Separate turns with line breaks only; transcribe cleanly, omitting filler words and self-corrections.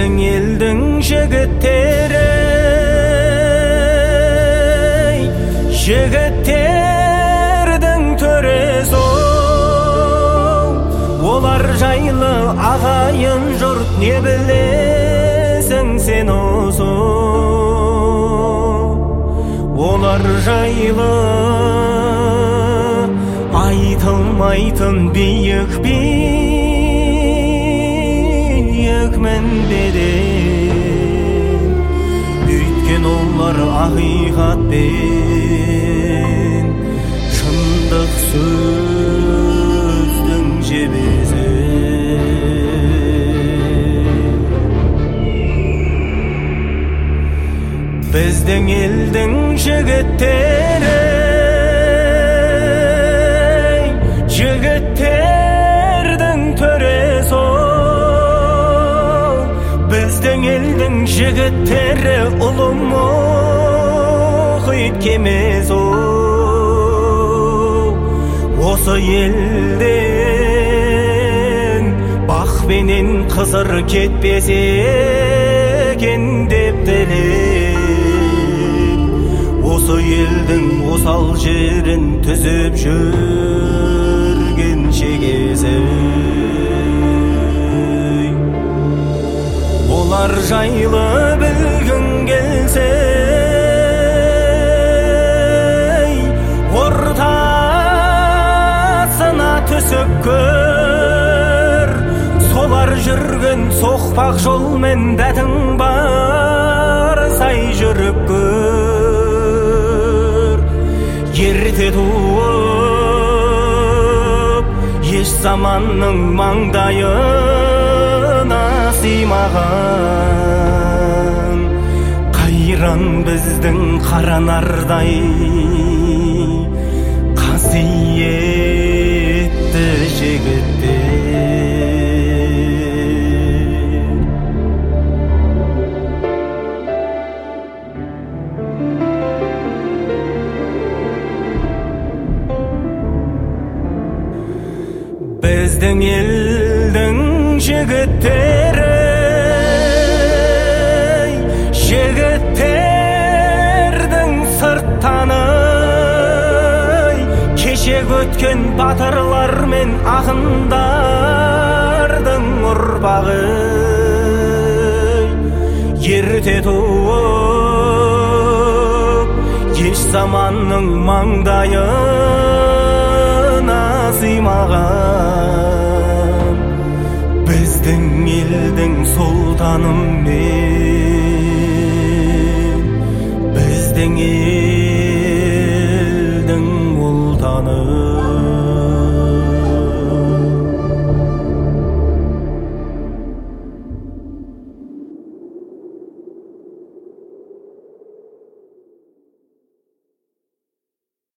Бездің елдің жігіттері, жігіттердің төресі, олар жайлы ағайын жұрт не білесің сен осы? Олар жайлы айтылмайтын биік мінбеден, өйткен олар ақиқатпен шындық сөздің жебесі. Біздің елдің жігіттері, жігіттердің төресі, біздің елдің жігіттері ұлы мұхит кемесі. Осы елден бақпенен қызыр кетпесе екен деп тілеп, осы елдің осал жерін түзіп жүрген шегесі. Олар жайлы білгің келсе, ортасына түсіп көр, солар жүрген соқпақ жолмен дәтің бар сай жүріп көр. Ерте туып, еш заманның маңдайына сыймаған қайран біздің қаранардай қасиетті жігіттер. Біздің елдің жігіттері, жігіттердің сырттаны, кешек өткен батырлар мен ақындардың ұрпағы. Ерте туып, еш заманның маңдайына сыймаған біздің елдің сұлтаным мен, біздің